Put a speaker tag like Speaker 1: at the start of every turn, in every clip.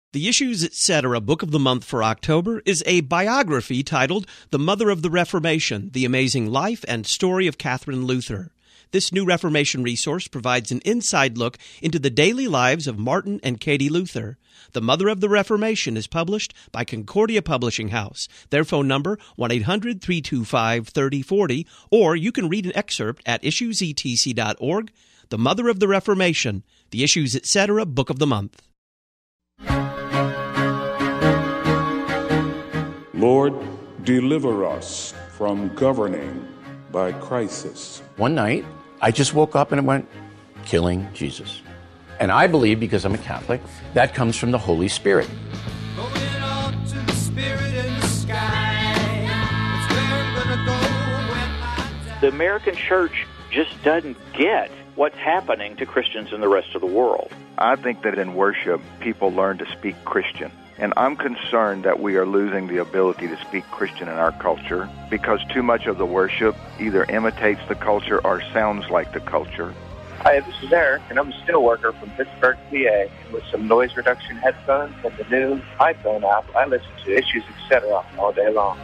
Speaker 1: The Issues Etc. Book of the Month for October is a biography titled The Mother of the Reformation, The Amazing Life and Story of Catherine Luther. This new Reformation resource provides an inside look into the daily lives of Martin and Katie Luther. The Mother of the Reformation is published by Concordia Publishing House. Their phone number, 1-800-325-3040, or you can read an excerpt at issuesetc.org. The Mother of the Reformation, The Issues Etc. Book of the Month.
Speaker 2: Lord, deliver us from governing by crisis.
Speaker 3: One night, I just woke up and it went, killing Jesus. And I believe, because I'm a Catholic, that comes from the Holy Spirit.
Speaker 4: Going on to the Spirit in the sky. That's where I'm gonna go when I die.
Speaker 5: The American church just doesn't get what's happening to Christians in the rest of the world.
Speaker 6: I think that in worship, people learn to speak Christian. And I'm concerned that we are losing the ability to speak Christian in our culture because too much of the worship either imitates the culture or sounds like the culture.
Speaker 7: Hi, this is Eric, and I'm a steel worker from Pittsburgh, PA. With some noise reduction headphones and the new iPhone app, I listen to Issues Etc. all day long.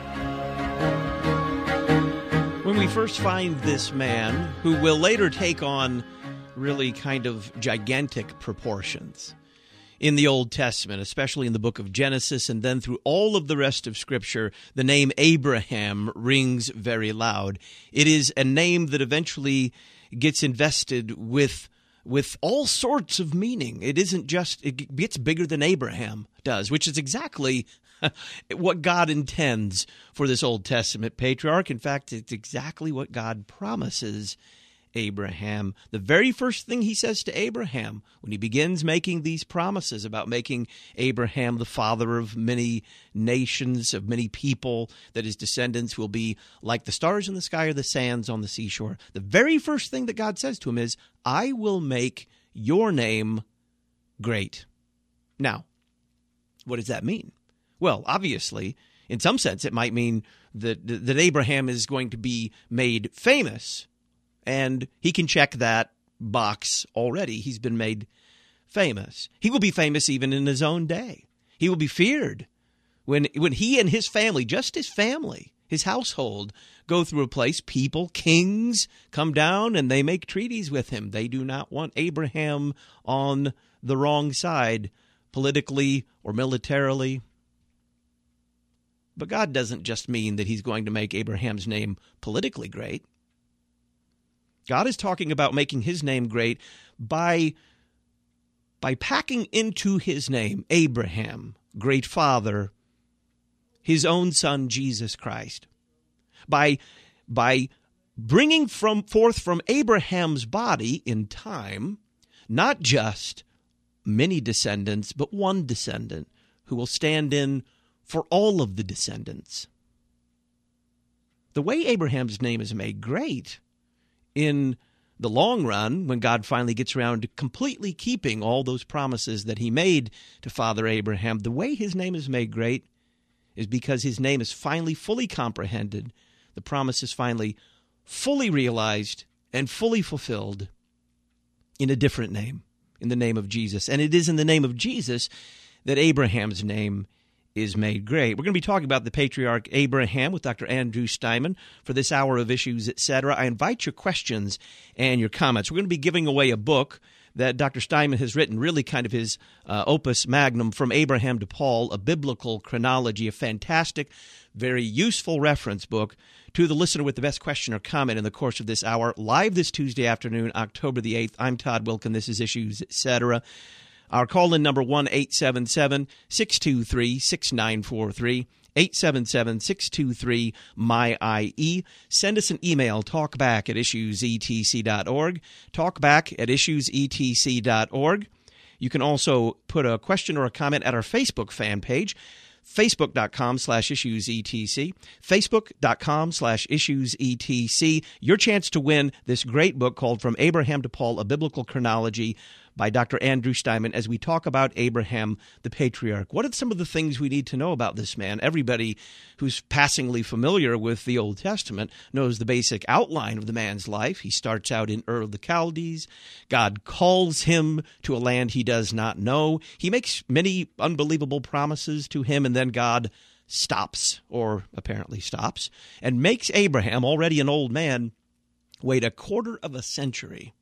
Speaker 1: When we first find this man, who will later take on really kind of gigantic proportions in the Old Testament, especially in the book of Genesis, and then through all of the rest of Scripture, the name Abraham rings very loud. It is a name that eventually gets invested with all sorts of meaning. It isn't just, it gets bigger than Abraham does, which is exactly what God intends for this Old Testament patriarch. In fact, it's exactly what God promises Abraham. The very first thing he says to Abraham when he begins making these promises about making Abraham the father of many nations, of many people, that his descendants will be like the stars in the sky or the sands on the seashore. The very first thing that God says to him is, I will make your name great. Now, what does that mean? Well, obviously, in some sense, it might mean that Abraham is going to be made famous. And he can check that box already. He's been made famous. He will be famous even in his own day. He will be feared when he and his family, just his family, his household, go through a place. People, kings, come down and they make treaties with him. They do not want Abraham on the wrong side, politically or militarily. But God doesn't just mean that he's going to make Abraham's name politically great. God is talking about making his name great by packing into his name, Abraham, great father, his own son, Jesus Christ. By bringing forth from Abraham's body in time, not just many descendants, but one descendant who will stand in for all of the descendants. The way Abraham's name is made great in the long run, when God finally gets around to completely keeping all those promises that he made to Father Abraham, the way his name is made great is because his name is finally fully comprehended. The promise is finally fully realized and fully fulfilled in a different name, in the name of Jesus. And it is in the name of Jesus that Abraham's name is made great. We're going to be talking about the patriarch Abraham with Dr. Andrew Steinman for this hour of Issues, Etc. I invite your questions and your comments. We're going to be giving away a book that Dr. Steinman has written, really kind of his opus magnum, From Abraham to Paul, A Biblical Chronology, a fantastic, very useful reference book to the listener with the best question or comment in the course of this hour. Live this Tuesday afternoon, October the 8th. I'm Todd Wilkin. This is Issues, Etc. Our call-in number, 1-877-623-6943, 877-623-MY-IE. Send us an email, talkback@issuesetc.org, talkback@issuesetc.org. You can also put a question or a comment at our Facebook fan page, facebook.com/issuesetc, facebook.com/issuesetc. Your chance to win this great book called From Abraham to Paul, A Biblical Chronology by Dr. Andrew Steinman as we talk about Abraham, the patriarch. What are some of the things we need to know about this man? Everybody who's passingly familiar with the Old Testament knows the basic outline of the man's life. He starts out in Ur of the Chaldees. God calls him to a land he does not know. He makes many unbelievable promises to him, and then God stops, or apparently stops, and makes Abraham, already an old man, wait a quarter of a century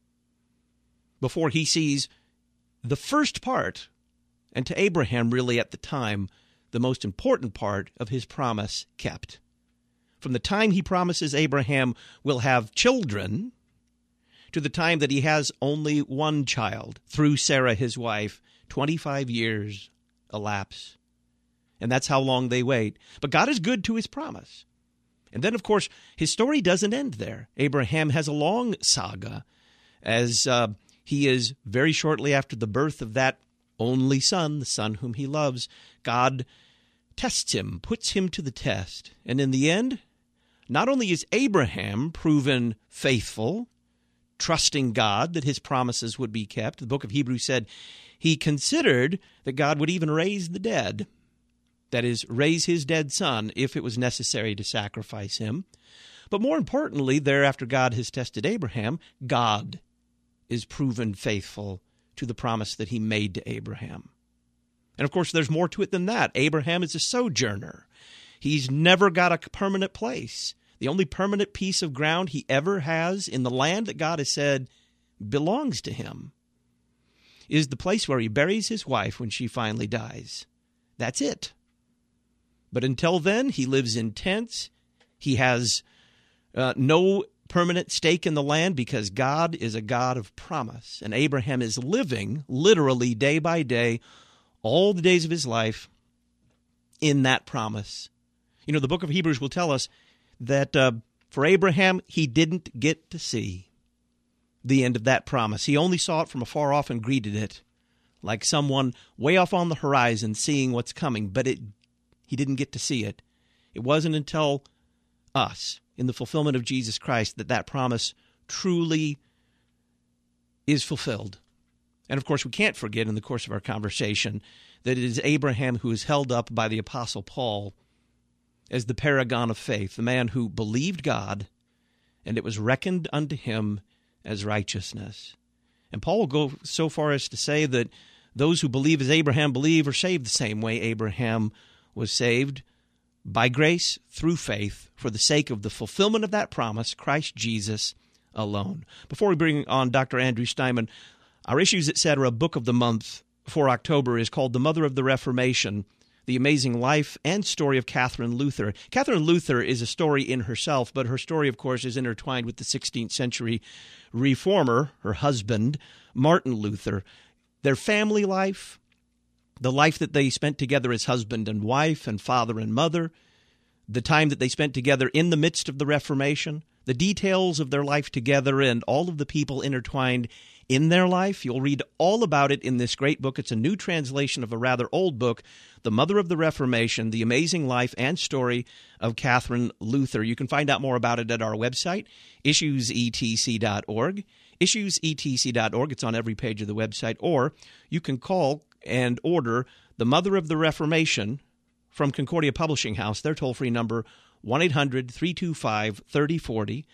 Speaker 1: before he sees the first part, and to Abraham really at the time, the most important part of his promise kept. From the time he promises Abraham will have children to the time that he has only one child through Sarah, his wife, 25 years elapse. And that's how long they wait. But God is good to his promise. And then, of course, his story doesn't end there. Abraham has a long saga as he is very shortly after the birth of that only son, the son whom he loves. God tests him, puts him to the test. And in the end, not only is Abraham proven faithful, trusting God that his promises would be kept, the book of Hebrews said he considered that God would even raise the dead. That is, raise his dead son if it was necessary to sacrifice him. But more importantly, thereafter God has tested Abraham, God is proven faithful to the promise that he made to Abraham. And of course, there's more to it than that. Abraham is a sojourner. He's never got a permanent place. The only permanent piece of ground he ever has in the land that God has said belongs to him is the place where he buries his wife when she finally dies. That's it. But until then, he lives in tents. He has no permanent stake in the land because God is a God of promise. And Abraham is living, literally day by day, all the days of his life in that promise. You know, the book of Hebrews will tell us that for Abraham, he didn't get to see the end of that promise. He only saw it from afar off and greeted it like someone way off on the horizon seeing what's coming, but he didn't get to see it. It wasn't until us, in the fulfillment of Jesus Christ, that promise truly is fulfilled. And of course, we can't forget in the course of our conversation that it is Abraham who is held up by the Apostle Paul as the paragon of faith, the man who believed God, and it was reckoned unto him as righteousness. And Paul will go so far as to say that those who believe as Abraham believe are saved the same way Abraham was saved, by grace through faith for the sake of the fulfillment of that promise, Christ Jesus alone. Before we bring on Dr. Andrew Steinman, our Issues Etc. book of the month for October is called The Mother of the Reformation, The Amazing Life and Story of Catherine Luther. Catherine Luther is a story in herself, but her story, of course, is intertwined with the 16th century reformer, her husband, Martin Luther. Their family life, the life that they spent together as husband and wife and father and mother, the time that they spent together in the midst of the Reformation, the details of their life together and all of the people intertwined in their life. You'll read all about it in this great book. It's a new translation of a rather old book, The Mother of the Reformation, The Amazing Life and Story of Catherine Luther. You can find out more about it at our website, issuesetc.org. Issuesetc.org. It's on every page of the website. Or you can call and order The Mother of the Reformation from Concordia Publishing House. Their toll-free number, 1-800-325-3040,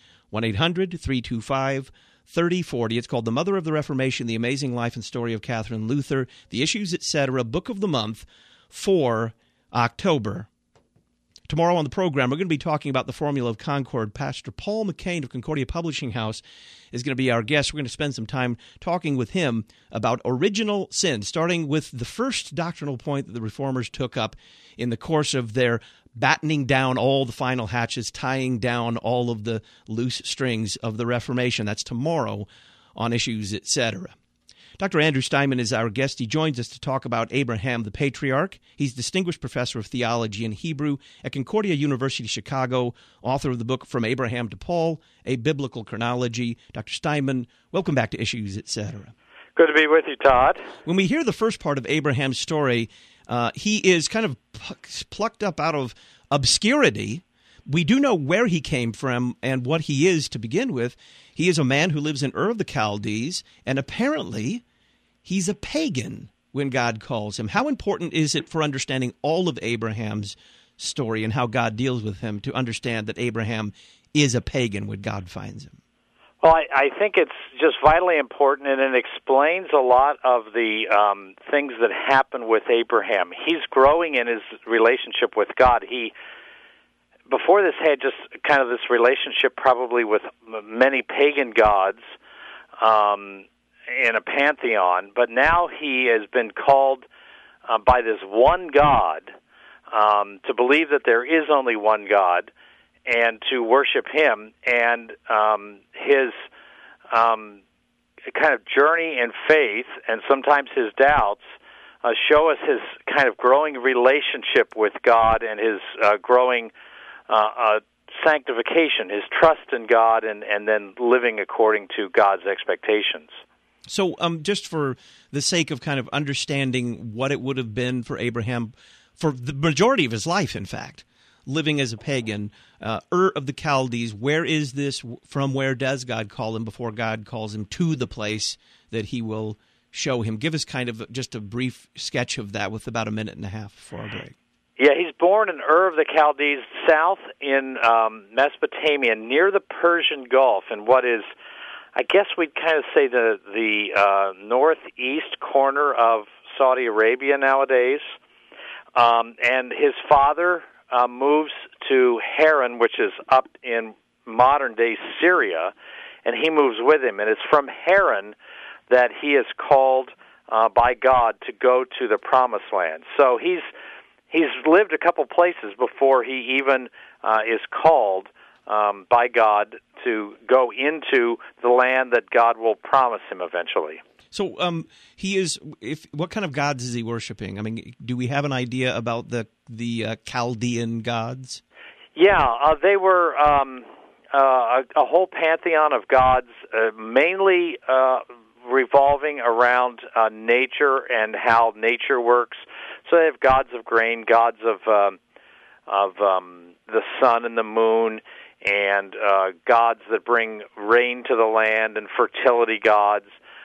Speaker 1: 1-800-325-3040. It's called The Mother of the Reformation, The Amazing Life and Story of Catherine Luther, The Issues Etc., Book of the Month for October. Tomorrow on the program, we're going to be talking about the Formula of Concord. Pastor Paul McCain of Concordia Publishing House is going to be our guest. We're going to spend some time talking with him about original sin, starting with the first doctrinal point that the Reformers took up in the course of their battening down all the final hatches, tying down all of the loose strings of the Reformation. That's tomorrow on Issues Etc. Dr. Andrew Steinman is our guest. He joins us to talk about Abraham the Patriarch. He's Distinguished Professor of Theology and Hebrew at Concordia University, Chicago, author of the book From Abraham to Paul, A Biblical Chronology. Dr. Steinman, welcome back to Issues Etc.
Speaker 8: Good to be with you, Todd.
Speaker 1: When we hear the first part of Abraham's story, he is kind of plucked up out of obscurity. We do know where he came from and what he is to begin with. He is a man who lives in Ur of the Chaldees, and apparently he's a pagan when God calls him. How important is it for understanding all of Abraham's story and how God deals with him to understand that Abraham is a pagan when God finds him?
Speaker 8: Well, I think it's just vitally important, and it explains a lot of the things that happen with Abraham. He's growing in his relationship with God. He, before this, had just kind of this relationship probably with many pagan gods in a pantheon, but now he has been called by this one God to believe that there is only one God, and to worship him, and his kind of journey in faith, and sometimes his doubts, show us his kind of growing relationship with God and his growing sanctification, his trust in God, and then living according to God's expectations.
Speaker 1: So just for the sake of kind of understanding what it would have been for Abraham, for the majority of his life, in fact, living as a pagan, Ur of the Chaldees, where is this from? Where does God call him before God calls him to the place that he will show him? Give us kind of just a brief sketch of that with about a minute and a half before our break.
Speaker 8: Yeah, he's born in Ur of the Chaldees, south in Mesopotamia, near the Persian Gulf, in what is, I guess we'd kind of say the northeast corner of Saudi Arabia nowadays. And his father moves to Haran, which is up in modern-day Syria, and he moves with him. And it's from Haran that he is called by God to go to the Promised Land. So he's lived a couple places before he even is called by God to go into the land that God will promise him eventually.
Speaker 1: So he is. What kind of gods is he worshiping? I mean, do we have an idea about the Chaldean gods?
Speaker 8: Yeah, they were a whole pantheon of gods, mainly revolving around nature and how nature works. So they have gods of grain, gods of the sun and the moon, and gods that bring rain to the land, and fertility gods.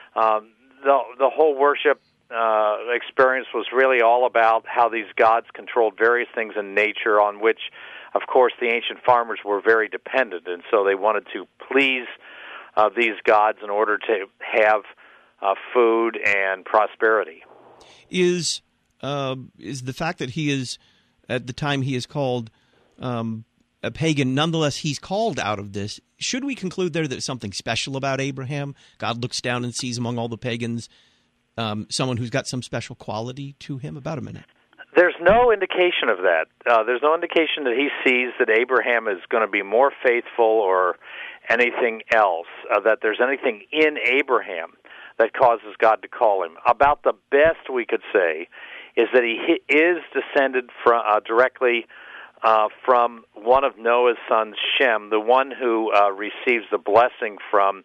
Speaker 8: The whole worship experience was really all about how these gods controlled various things in nature, on which, of course, the ancient farmers were very dependent, and so they wanted to please these gods in order to have food and prosperity.
Speaker 1: Is the fact that he is, at the time he is called a pagan, nonetheless he's called out of this, should we conclude there that there's something special about Abraham? God looks down and sees among all the pagans someone who's got some special quality to him? About a minute.
Speaker 8: There's no indication of that. There's no indication that he sees that Abraham is going to be more faithful or anything else, that there's anything in Abraham that causes God to call him. About the best we could say is that he is descended from directly from one of Noah's sons, Shem, the one who receives the blessing from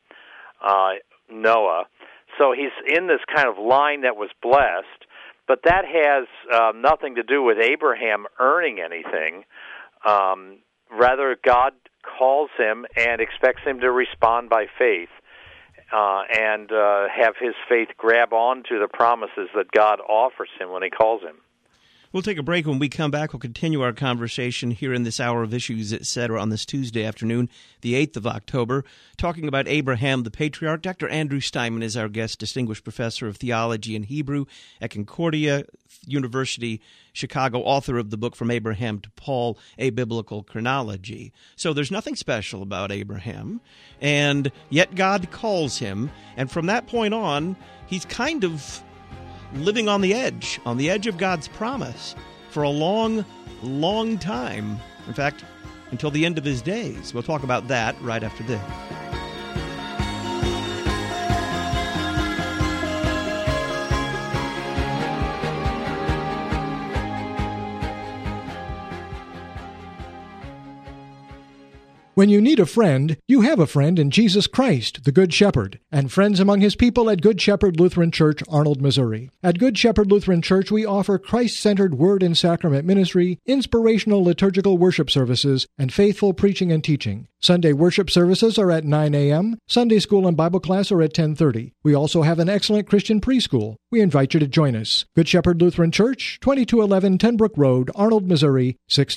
Speaker 8: Noah. So he's in this kind of line that was blessed, but that has nothing to do with Abraham earning anything. Rather, God calls him and expects him to respond by faith and have his faith grab onto the promises that God offers him when he calls him.
Speaker 1: We'll take a break. When we come back, we'll continue our conversation here in this hour of Issues, Etc. on this Tuesday afternoon, the 8th of October, talking about Abraham the Patriarch. Dr. Andrew Steinman is our guest, Distinguished Professor of Theology and Hebrew at Concordia University, Chicago, author of the book From Abraham to Paul, A Biblical Chronology. So there's nothing special about Abraham, and yet God calls him, and from that point on, he's kind of living on the edge of God's promise for a long, long time. In fact, until the end of his days. We'll talk about that right after this.
Speaker 9: When you need a friend, you have a friend in Jesus Christ, the Good Shepherd, and friends among his people at Good Shepherd Lutheran Church, Arnold, Missouri. At Good Shepherd Lutheran Church, we offer Christ-centered word and sacrament ministry, inspirational liturgical worship services, and faithful preaching and teaching. Sunday worship services are at 9 a.m. Sunday school and Bible class are at 10:30. We also have an excellent Christian preschool. We invite you to join us. Good Shepherd Lutheran Church, 2211 Tenbrook Road, Arnold, Missouri,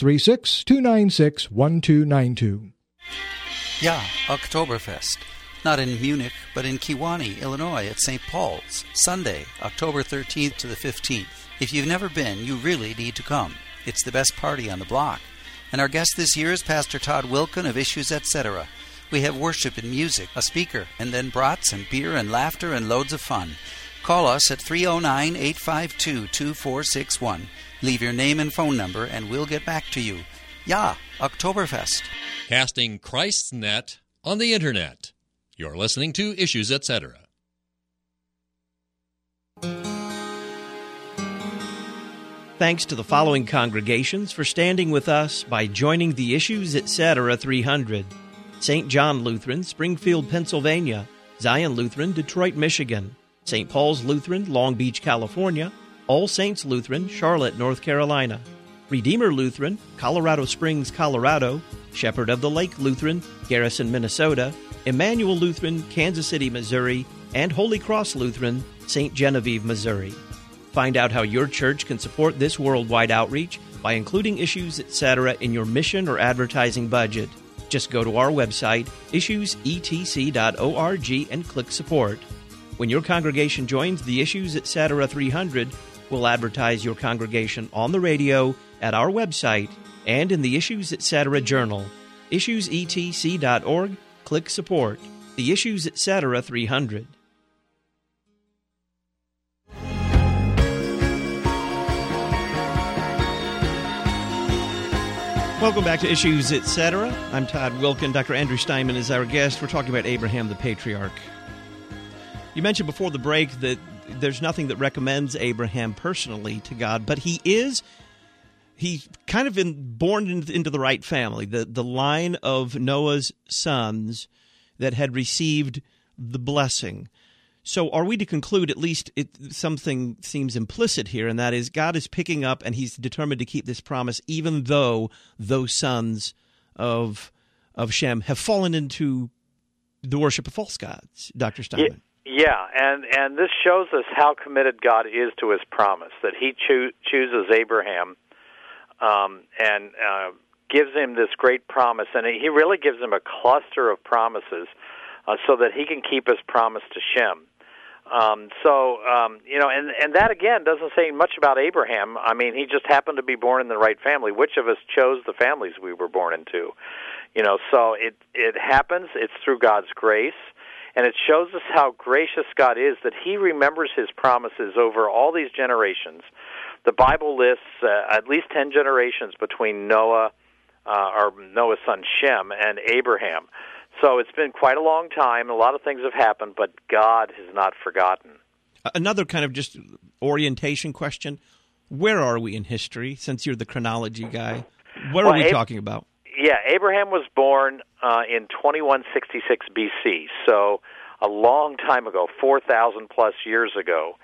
Speaker 9: 636-296-1292.
Speaker 10: Ja, Oktoberfest. Not in Munich, but in Kewanee, Illinois at St. Paul's, Sunday, October 13th to the 15th. If you've never been, you really need to come. It's the best party on the block. And our guest this year is Pastor Todd Wilken of Issues Etc. We have worship and music, a speaker, and then brats and beer and laughter and loads of fun. Call us at 309-852-2461. Leave your name and phone number, and we'll get back to you. Ja, Oktoberfest.
Speaker 11: Casting Christ's net on the Internet. You're listening to Issues Etc.
Speaker 1: Thanks to the following congregations for standing with us by joining the Issues Etc. 300. St. John Lutheran, Springfield, Pennsylvania. Zion Lutheran, Detroit, Michigan. St. Paul's Lutheran, Long Beach, California. All Saints Lutheran, Charlotte, North Carolina. Redeemer Lutheran, Colorado Springs, Colorado. Shepherd of the Lake Lutheran, Garrison, Minnesota. Emmanuel Lutheran, Kansas City, Missouri. And Holy Cross Lutheran, St. Genevieve, Missouri. Find out how your church can support this worldwide outreach by including Issues Etc. in your mission or advertising budget. Just go to our website, issuesetc.org, and click Support. When your congregation joins the Issues Etc. 300, we'll advertise your congregation on the radio, at our website, and in the Issues Etc. Journal. issuesetc.org, click Support. The Issues Etc. 300. Welcome back to Issues Etc. I'm Todd Wilken. Dr. Andrew Steinman is our guest. We're talking about Abraham the Patriarch. You mentioned before the break that there's nothing that recommends Abraham personally to God, but he's kind of born into the right family, the line of Noah's sons that had received the blessing. So are we to conclude, at least something seems implicit here, and that is God is picking up and he's determined to keep this promise even though those sons of Shem have fallen into the worship of false gods, Dr. Steinman?
Speaker 8: Yeah, and this shows us how committed God is to his promise, that he chooses Abraham and gives him this great promise, and he really gives him a cluster of promises so that he can keep his promise to Shem. And that again doesn't say much about Abraham. I mean, he just happened to be born in the right family. Which of us chose the families we were born into? So it happens. It's through God's grace, and it shows us how gracious God is, that he remembers his promises over all these generations. The Bible lists at least 10 generations between Noah's son Shem and Abraham. So it's been quite a long time. A lot of things have happened, but God has not forgotten.
Speaker 1: Another kind of just orientation question. Where are we in history, since you're the chronology guy? What are we talking about?
Speaker 8: Yeah, Abraham was born in 2166 B.C., so a long time ago, 4,000-plus years ago.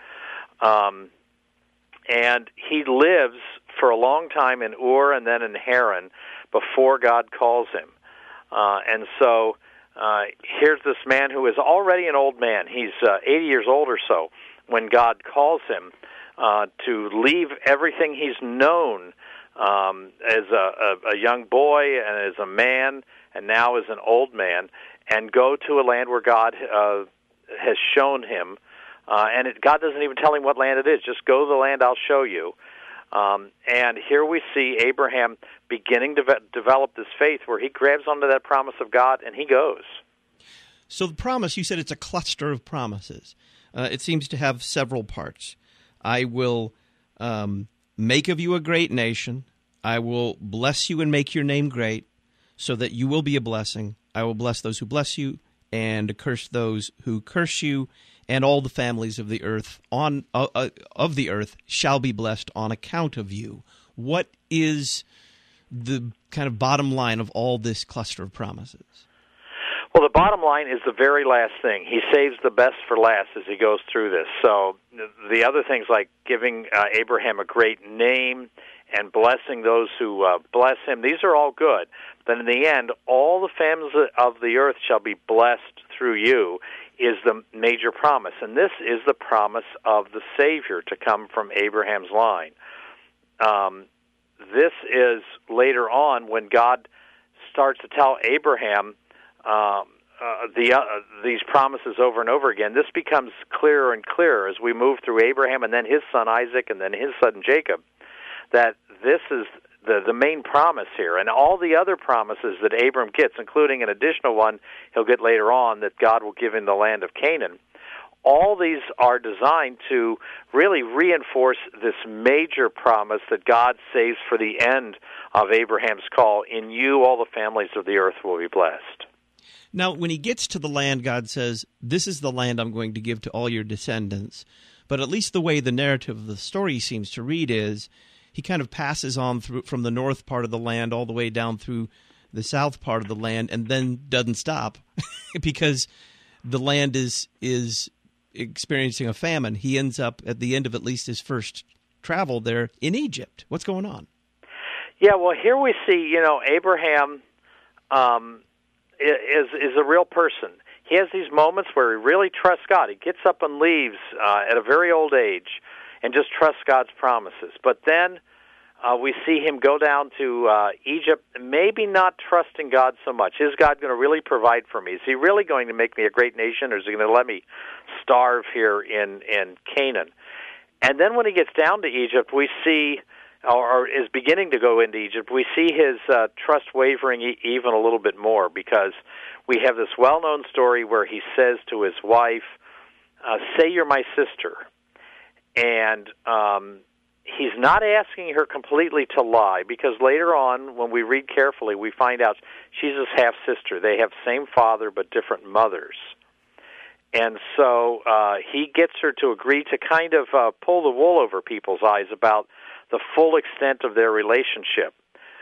Speaker 8: And he lives for a long time in Ur and then in Haran before God calls him. And so here's this man who is already an old man. He's 80 years old or so when God calls him to leave everything he's known as a young boy and as a man and now as an old man, and go to a land where God has shown him. God doesn't even tell him what land it is. Just go to the land I'll show you. And here we see Abraham beginning to develop this faith where he grabs onto that promise of God and he goes.
Speaker 1: So the promise, you said it's a cluster of promises. It seems to have several parts. I will make of you a great nation. I will bless you and make your name great so that you will be a blessing. I will bless those who bless you and curse those who curse you. And all the families of the earth shall be blessed on account of you. What is the kind of bottom line of all this cluster of promises?
Speaker 8: Well, the bottom line is the very last thing. He saves the best for last as he goes through this. So the other things like giving Abraham a great name and blessing those who bless him, these are all good. But in the end, all the families of the earth shall be blessed through you is the major promise. And this is the promise of the Savior to come from Abraham's line. This is later on when God starts to tell Abraham these promises over and over again. This becomes clearer and clearer as we move through Abraham and then his son Isaac and then his son Jacob, that this is the main promise here. And all the other promises that Abram gets, including an additional one he'll get later on, that God will give him the land of Canaan, all these are designed to really reinforce this major promise that God saves for the end of Abraham's call. In you, all the families of the earth will be blessed.
Speaker 1: Now, when he gets to the land, God says, this is the land I'm going to give to all your descendants. But at least the way the narrative of the story seems to read is he kind of passes on through from the north part of the land all the way down through the south part of the land and then doesn't stop because the land is experiencing a famine. He ends up, at the end of at least his first travel there, in Egypt. What's going on?
Speaker 8: Yeah, well, here we see, Abraham is a real person. He has these moments where he really trusts God. He gets up and leaves at a very old age and just trusts God's promises. But then we see him go down to Egypt, maybe not trusting God so much. Is God going to really provide for me? Is he really going to make me a great nation, or is he going to let me starve here in Canaan? And then when he gets down to Egypt, we see, or is beginning to go into Egypt, we see his trust wavering even a little bit more, because we have this well-known story where he says to his wife, say you're my sister. And he's not asking her completely to lie, because later on, when we read carefully, we find out she's his half-sister. They have same father but different mothers. And so he gets her to agree to kind of pull the wool over people's eyes about the full extent of their relationship.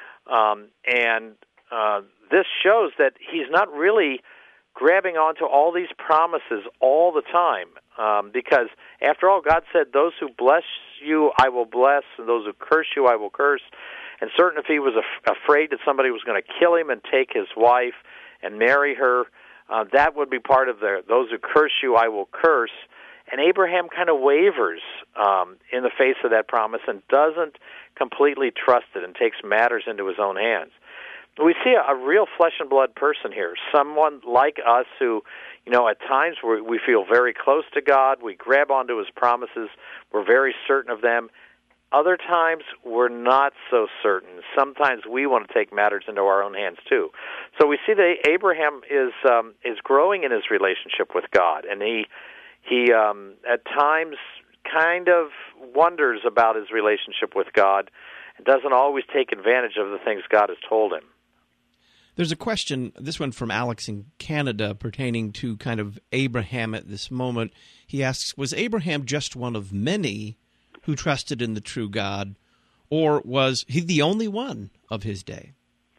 Speaker 8: This shows that he's not really grabbing onto all these promises all the time, because, after all, God said, those who bless you I will bless, and those who curse you I will curse. And certain if he was afraid that somebody was going to kill him and take his wife and marry her, that would be part of those who curse you I will curse. And Abraham kind of wavers in the face of that promise and doesn't completely trust it and takes matters into his own hands. We see a real flesh and blood person here, someone like us who, at times we feel very close to God, we grab onto his promises, we're very certain of them. Other times we're not so certain. Sometimes we want to take matters into our own hands too. So we see that Abraham is growing in his relationship with God, and he at times kind of wonders about his relationship with God and doesn't always take advantage of the things God has told him.
Speaker 1: There's a question, this one from Alex in Canada, pertaining to kind of Abraham at this moment. He asks, was Abraham just one of many who trusted in the true God, or was he the only one of his day?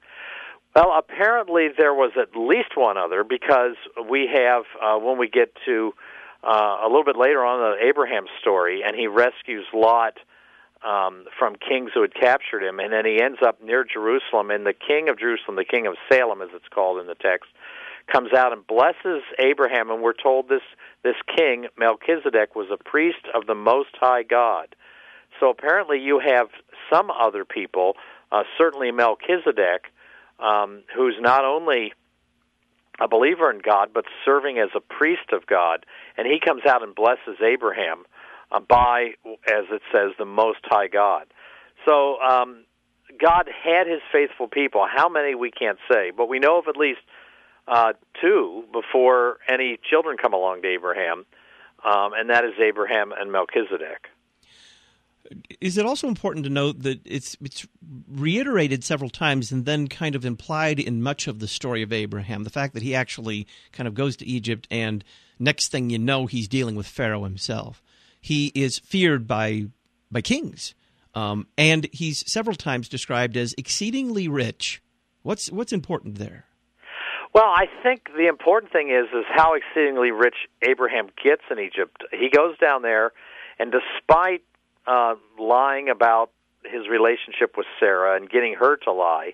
Speaker 8: Well, apparently there was at least one other, because we have, when we get to a little bit later on in Abraham's story, and he rescues Lot from kings who had captured him, and then he ends up near Jerusalem, and the king of Jerusalem, the king of Salem as it's called in the text, comes out and blesses Abraham, and we're told this king, Melchizedek, was a priest of the Most High God. So apparently you have some other people, certainly Melchizedek, who's not only a believer in God, but serving as a priest of God, and he comes out and blesses Abraham by, as it says, the Most High God. So God had his faithful people. How many, we can't say, but we know of at least two before any children come along to Abraham, and that is Abraham and Melchizedek.
Speaker 1: Is it also important to note that it's reiterated several times and then kind of implied in much of the story of Abraham, the fact that he actually kind of goes to Egypt, and next thing you know, he's dealing with Pharaoh himself. He is feared by kings. And he's several times described as exceedingly rich. What's important there?
Speaker 8: Well, I think the important thing is how exceedingly rich Abraham gets in Egypt. He goes down there, and despite lying about his relationship with Sarah and getting her to lie,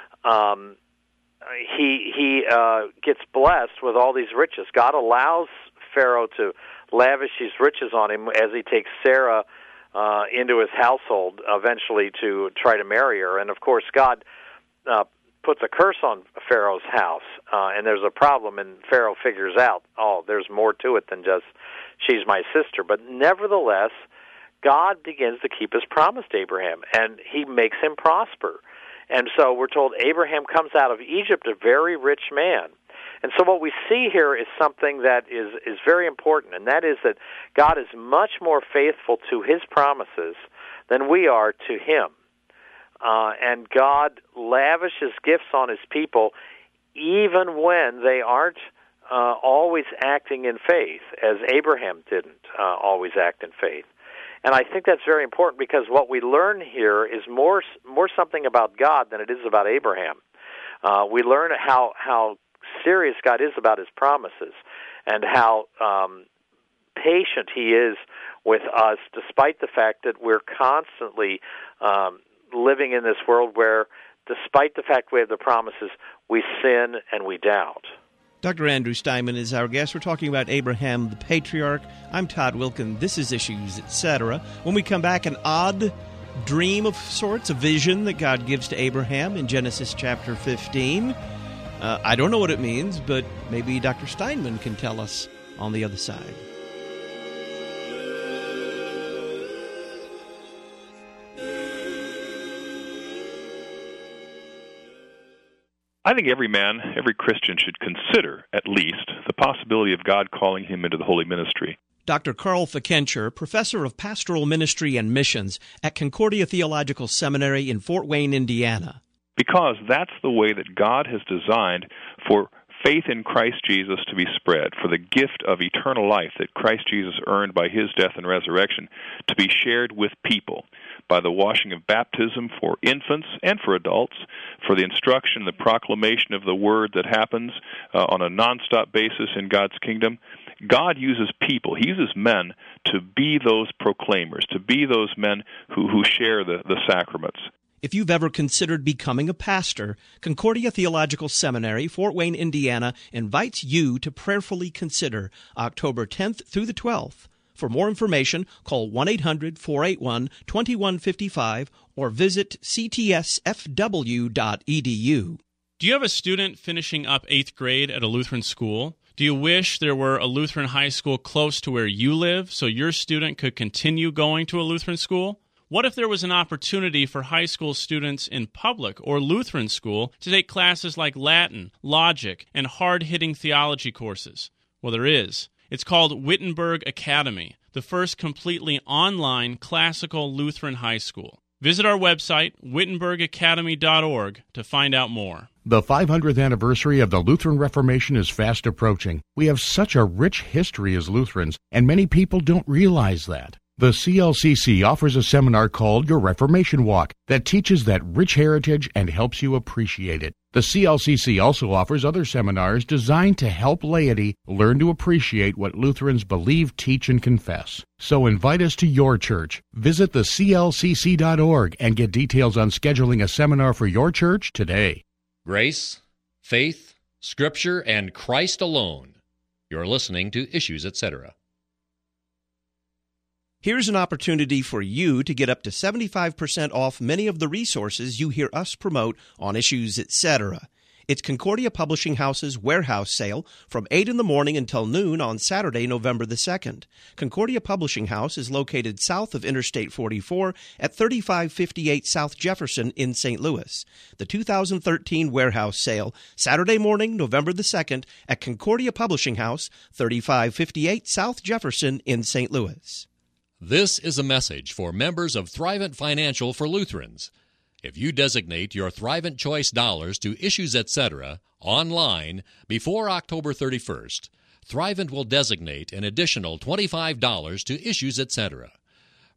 Speaker 8: he gets blessed with all these riches. God allows Pharaoh to lavish these riches on him as he takes Sarah into his household eventually to try to marry her. And, of course, God puts a curse on Pharaoh's house, and there's a problem, and Pharaoh figures out, there's more to it than just she's my sister. But nevertheless, God begins to keep his promise to Abraham, and he makes him prosper. And so we're told Abraham comes out of Egypt a very rich man. And so what we see here is something that is very important, and that is that God is much more faithful to his promises than we are to him. And God lavishes gifts on his people even when they aren't always acting in faith, as Abraham didn't always act in faith. And I think that's very important because what we learn here is more something about God than it is about Abraham. We learn how serious God is about his promises and how patient he is with us, despite the fact that we're constantly living in this world where, despite the fact we have the promises, we sin and we doubt.
Speaker 1: Dr. Andrew Steinman is our guest. We're talking about Abraham the Patriarch. I'm Todd Wilkin. This is Issues, Etc. When we come back, an odd dream of sorts, a vision that God gives to Abraham in Genesis chapter 15. I don't know what it means, but maybe Dr. Steinman can tell us on the other side.
Speaker 12: I think every man, every Christian should consider, at least, the possibility of God calling him into the holy ministry.
Speaker 1: Dr. Carl Fikencher, professor of pastoral ministry and missions at Concordia Theological Seminary in Fort Wayne, Indiana.
Speaker 12: Because that's the way that God has designed for faith in Christ Jesus to be spread, for the gift of eternal life that Christ Jesus earned by his death and resurrection to be shared with people by the washing of baptism for infants and for adults, for the instruction and the proclamation of the word that happens on a nonstop basis in God's kingdom. God uses people, he uses men to be those proclaimers, to be those men who share the sacraments.
Speaker 1: If you've ever considered becoming a pastor, Concordia Theological Seminary, Fort Wayne, Indiana, invites you to prayerfully consider October 10th through the 12th. For more information, call 1-800-481-2155 or visit ctsfw.edu.
Speaker 13: Do you have a student finishing up 8th grade at a Lutheran school? Do you wish there were a Lutheran high school close to where you live so your student could continue going to a Lutheran school? What if there was an opportunity for high school students in public or Lutheran school to take classes like Latin, logic, and hard-hitting theology courses? Well, there is. It's called Wittenberg Academy, the first completely online classical Lutheran high school. Visit our website, wittenbergacademy.org, to find out more.
Speaker 14: The 500th anniversary of the Lutheran Reformation is fast approaching. We have such a rich history as Lutherans, and many people don't realize that. The CLCC offers a seminar called Your Reformation Walk that teaches that rich heritage and helps you appreciate it. The CLCC also offers other seminars designed to help laity learn to appreciate what Lutherans believe, teach, and confess. So invite us to your church. Visit theclcc.org and get details on scheduling a seminar for your church today.
Speaker 11: Grace, faith, Scripture, and Christ alone. You're listening to Issues, Etc.
Speaker 1: Here's an opportunity for you to get up to 75% off many of the resources you hear us promote on Issues, Etc. It's Concordia Publishing House's warehouse sale from 8 in the morning until noon on Saturday, November the 2nd. Concordia Publishing House is located south of Interstate 44 at 3558 South Jefferson in St. Louis. The 2013 warehouse sale, Saturday morning, November the 2nd at Concordia Publishing House, 3558 South Jefferson in St. Louis.
Speaker 11: This is a message for members of Thrivent Financial for Lutherans. If you designate your Thrivent Choice dollars to Issues, Etc. online before October 31st, Thrivent will designate an additional $25 to Issues, Etc.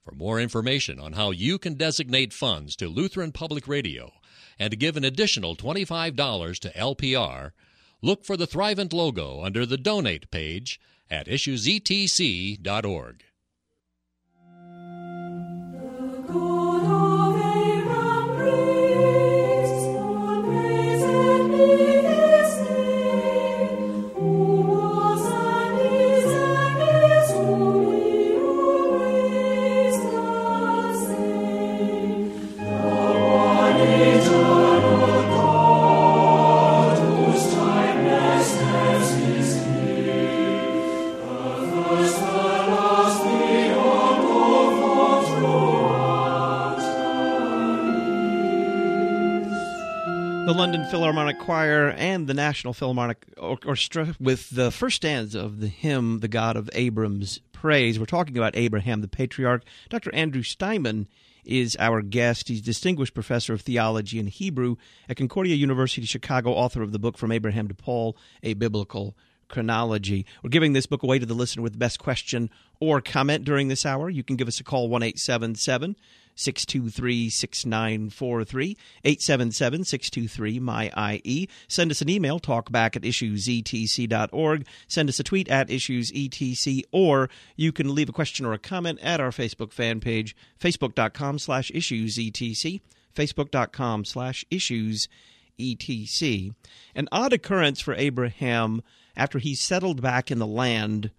Speaker 11: For more information on how you can designate funds to Lutheran Public Radio and to give an additional $25 to LPR, look for the Thrivent logo under the Donate page at issuesetc.org.
Speaker 1: The London Philharmonic Choir and the National Philharmonic Orchestra with the first stanza of the hymn, The God of Abram's Praise. We're talking about Abraham the Patriarch. Dr. Andrew Steinman is our guest. He's Distinguished Professor of Theology and Hebrew at Concordia University, Chicago, author of the book From Abraham to Paul, A Biblical Chronology. We're giving this book away to the listener with the best question or comment during this hour. You can give us a call, 1-877-623-6943, 877-623-MY-IE. Send us an email, talkback@issuesetc.org. Send us a tweet at issuesetc, or you can leave a question or a comment at our Facebook fan page, facebook.com/issuesetc, facebook.com/issuesetc. An odd occurrence for Abraham after he settled back in the land,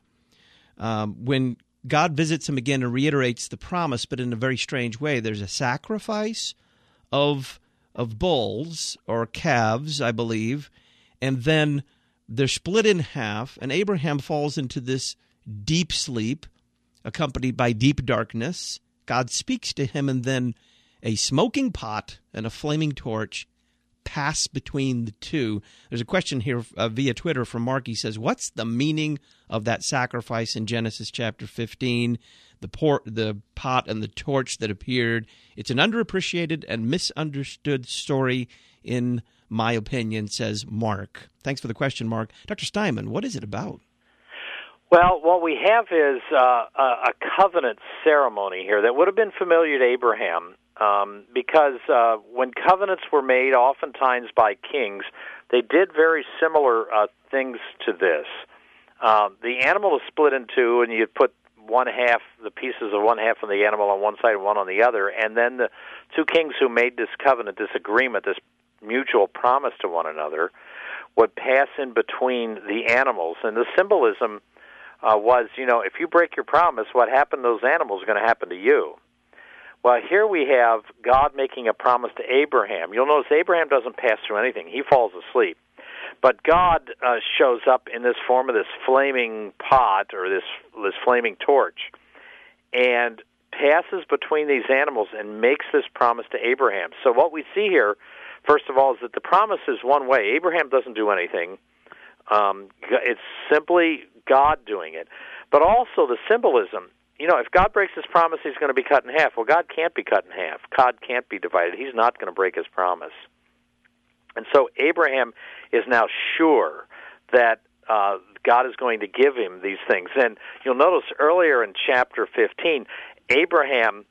Speaker 1: when God visits him again and reiterates the promise, but in a very strange way. There's a sacrifice of bulls or calves, I believe, and then they're split in half, and Abraham falls into this deep sleep, accompanied by deep darkness. God speaks to him, and then a smoking pot and a flaming torch pass between the two. There's a question here via Twitter from Mark. He says, what's the meaning of that sacrifice in Genesis chapter 15, the pot and the torch that appeared? It's an underappreciated and misunderstood story, in my opinion, says Mark. Thanks for the question, Mark. Dr. Steinman, what is it about?
Speaker 8: Well, what we have is a covenant ceremony here that would have been familiar to Abraham, because when covenants were made, oftentimes by kings, they did very similar things to this. The animal is split in two, and you put the pieces of one half of the animal on one side and one on the other, and then the two kings who made this covenant, this agreement, this mutual promise to one another, would pass in between the animals. And the symbolism was, if you break your promise, what happened to those animals is going to happen to you. Well, here we have God making a promise to Abraham. You'll notice Abraham doesn't pass through anything. He falls asleep. But God shows up in this form of this flaming pot or this flaming torch and passes between these animals and makes this promise to Abraham. So what we see here, first of all, is that the promise is one way. Abraham doesn't do anything. It's simply God doing it. But also the symbolism. If God breaks his promise, he's going to be cut in half. Well, God can't be cut in half. God can't be divided. He's not going to break his promise. And so Abraham is now sure that God is going to give him these things. And you'll notice earlier in chapter 15, Abraham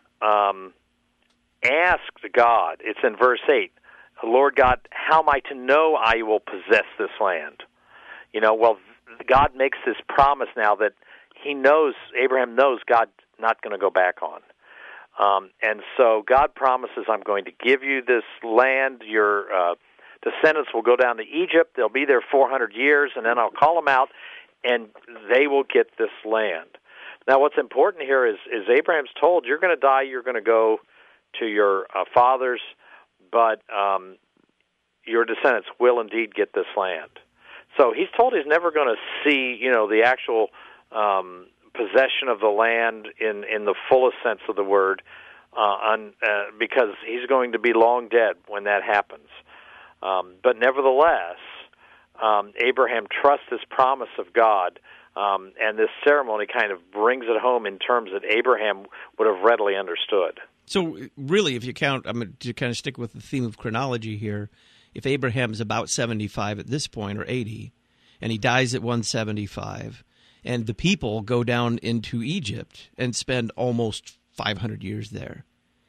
Speaker 8: asked God, it's in verse 8, Lord God, how am I to know I will possess this land? God makes this promise now that Abraham knows God's not going to go back on. And so God promises, I'm going to give you this land. Your descendants will go down to Egypt. They'll be there 400 years, and then I'll call them out, and they will get this land. Now, what's important here is Abraham's told, you're going to die, you're going to go to your fathers, but your descendants will indeed get this land. So he's told he's never going to see, the actual possession of the land in the fullest sense of the word, because he's going to be long dead when that happens. But nevertheless, Abraham trusts this promise of God, and this ceremony kind of brings it home in terms that Abraham would have readily understood.
Speaker 1: So really, if you count, I'm going to kind of stick with the theme of chronology here, if Abraham's about 75 at this point, or 80, and he dies at 175, and the people go down into Egypt and spend almost 500 years there.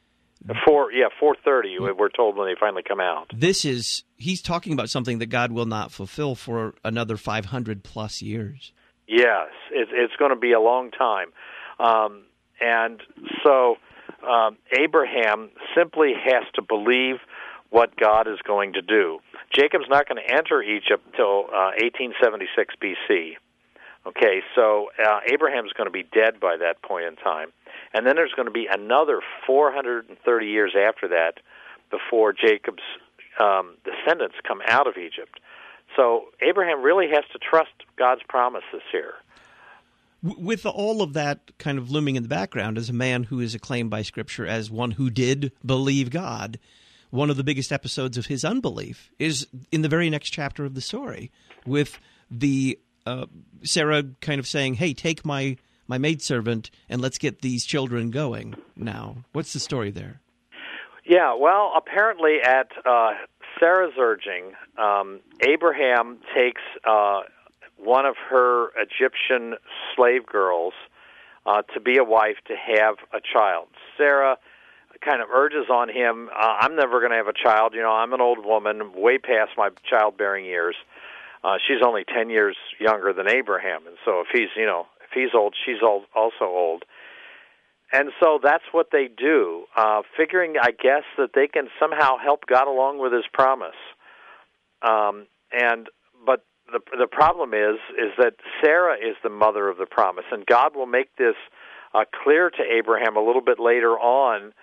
Speaker 8: 430, we're told when they finally come out.
Speaker 1: He's talking about something that God will not fulfill for another 500 plus years.
Speaker 8: Yes, it's going to be a long time. And so Abraham simply has to believe what God is going to do. Jacob's not going to enter Egypt till 1876 BC. Okay, so Abraham's going to be dead by that point in time. And then there's going to be another 430 years after that before Jacob's descendants come out of Egypt. So Abraham really has to trust God's promises here.
Speaker 1: With all of that kind of looming in the background, as a man who is acclaimed by Scripture as one who did believe God, one of the biggest episodes of his unbelief is in the very next chapter of the story, with the Sarah kind of saying, "Hey, take my maidservant and let's get these children going now." What's the story there?
Speaker 8: Yeah, well, apparently at Sarah's urging, Abraham takes one of her Egyptian slave girls to be a wife to have a child. Sarah kind of urges on him, I'm never going to have a child. I'm an old woman, way past my childbearing years. She's only 10 years younger than Abraham, and so if he's old, she's also old. And so that's what they do, figuring, I guess, that they can somehow help God along with his promise. But the problem is that Sarah is the mother of the promise, and God will make this clear to Abraham a little bit later on,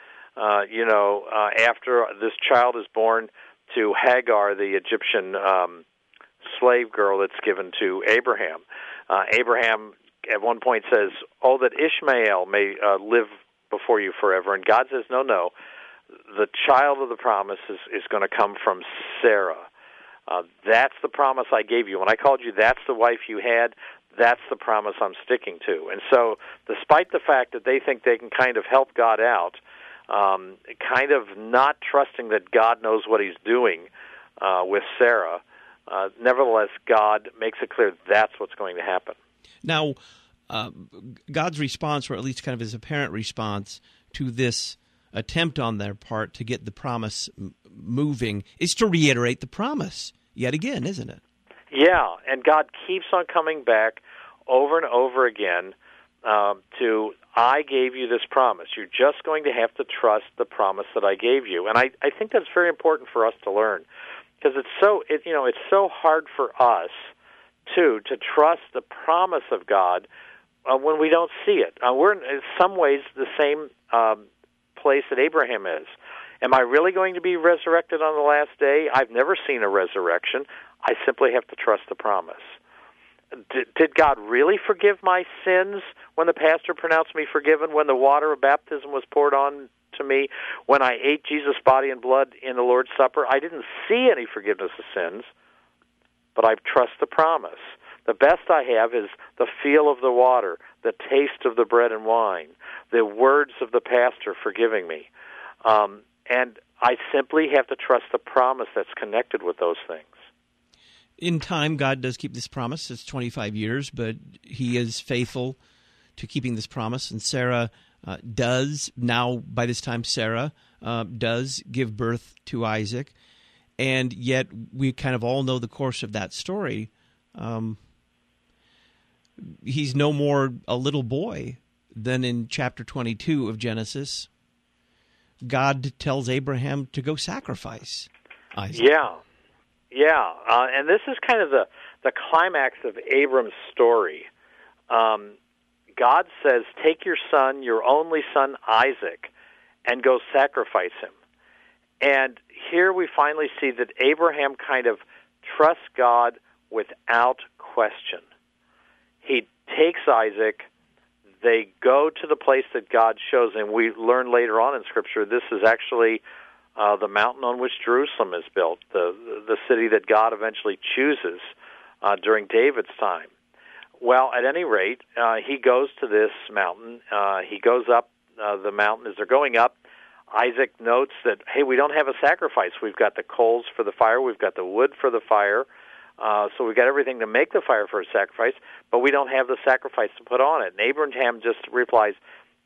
Speaker 8: after this child is born to Hagar, the Egyptian slave girl that's given to Abraham. Abraham at one point says, "Oh, that Ishmael may live before you forever." And God says, no, the child of the promise is going to come from Sarah. That's the promise I gave you. When I called you, that's the wife you had. That's the promise I'm sticking to. And so despite the fact that they think they can kind of help God out, kind of not trusting that God knows what he's doing with Sarah, nevertheless, God makes it clear that's what's going to happen.
Speaker 1: Now, God's response, or at least kind of his apparent response to this attempt on their part to get the promise moving, is to reiterate the promise yet again, isn't it?
Speaker 8: Yeah, and God keeps on coming back over and over again to, I gave you this promise. You're just going to have to trust the promise that I gave you. And I think that's very important for us to learn, because it's so hard for us to trust the promise of God when we don't see it. We're in some ways the same place that Abraham is. Am I really going to be resurrected on the last day? I've never seen a resurrection. I simply have to trust the promise. Did God really forgive my sins when the pastor pronounced me forgiven, when the water of baptism was poured on to me, when I ate Jesus' body and blood in the Lord's Supper? I didn't see any forgiveness of sins, but I trust the promise. The best I have is the feel of the water, the taste of the bread and wine, the words of the pastor forgiving me. And I simply have to trust the promise that's connected with those things.
Speaker 1: In time, God does keep this promise. It's 25 years, but he is faithful to keeping this promise. And Sarah does, now by this time, Sarah does give birth to Isaac. And yet we kind of all know the course of that story. He's no more a little boy than in chapter 22 of Genesis. God tells Abraham to go sacrifice Isaac.
Speaker 8: Yeah. And this is kind of the climax of Abram's story. God says, take your son, your only son Isaac, and go sacrifice him. And here we finally see that Abraham kind of trusts God without question. He takes Isaac. They go to the place that God shows him. We learn later on in Scripture this is actually the mountain on which Jerusalem is built, the city that God eventually chooses during David's time. Well, at any rate, he goes to this mountain. He goes up the mountain. As they're going up, Isaac notes that, hey, we don't have a sacrifice. We've got the coals for the fire. We've got the wood for the fire. So we've got everything to make the fire for a sacrifice, but we don't have the sacrifice to put on it. And Abraham just replies,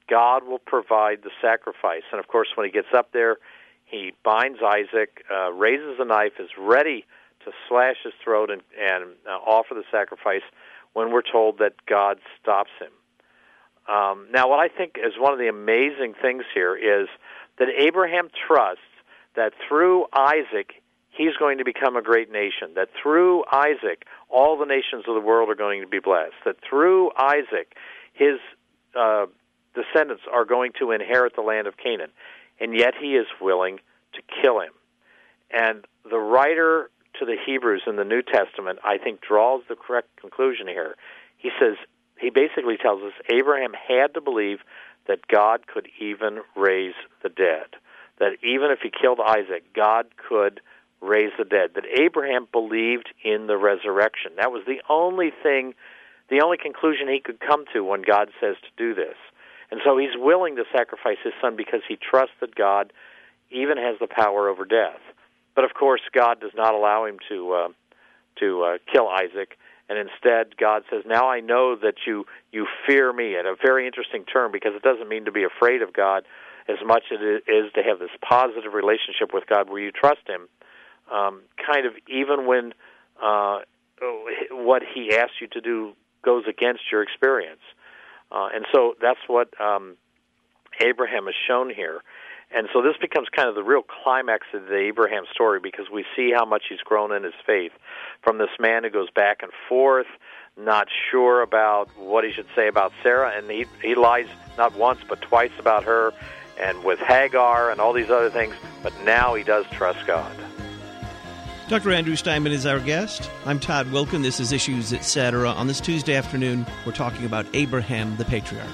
Speaker 8: God will provide the sacrifice. And, of course, when he gets up there, he binds Isaac, raises a knife, is ready to slash his throat and offer the sacrifice when we're told that God stops him. Now, what I think is one of the amazing things here is that Abraham trusts that through Isaac, he's going to become a great nation, that through Isaac, all the nations of the world are going to be blessed, that through Isaac, his descendants are going to inherit the land of Canaan, and yet he is willing to kill him. And the writer to the Hebrews in the New Testament, I think, draws the correct conclusion here. He says, he basically tells us Abraham had to believe that God could even raise the dead, that even if he killed Isaac, God could raise the dead, that Abraham believed in the resurrection. That was the only thing, the only conclusion he could come to when God says to do this. And so he's willing to sacrifice his son because he trusts that God even has the power over death. But of course, God does not allow him to kill Isaac, and instead God says, now I know that you fear me, at a very interesting term, because it doesn't mean to be afraid of God as much as it is to have this positive relationship with God where you trust him, kind of even when what he asks you to do goes against your experience. And so that's what Abraham has shown here. And so this becomes kind of the real climax of the Abraham story, because we see how much he's grown in his faith from this man who goes back and forth, not sure about what he should say about Sarah, and he lies not once but twice about her, and with Hagar and all these other things, but now he does trust God.
Speaker 1: Dr. Andrew Steinman is our guest. I'm Todd Wilken. This is Issues, Etc. On this Tuesday afternoon, we're talking about Abraham the Patriarch.